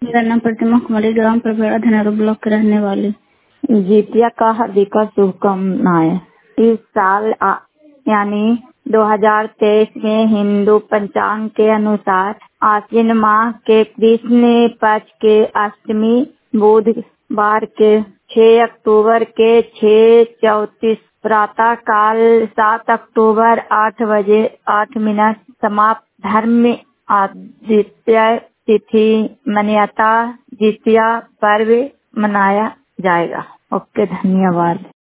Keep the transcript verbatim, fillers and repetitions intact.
मेरा नाम प्रतिमा कुमारी, ग्राम परबेड़ा धनेरो ब्लॉक के रहने वाली। जितिया का हार्दिक शुभकामनाएं। इस साल आ, यानी दो हज़ार तेईस में हिंदू पंचांग के अनुसार आश्विन माह के कृष्ण पक्ष के अष्टमी बुधवार के छह अक्टूबर के छह चौतीस प्रातः काल सात अक्टूबर आठ बजे आठ मिनट समाप्त। धर्म आदित्य तिथि मान्यता जितिया पर्व मनाया जाएगा। ओके, धन्यवाद।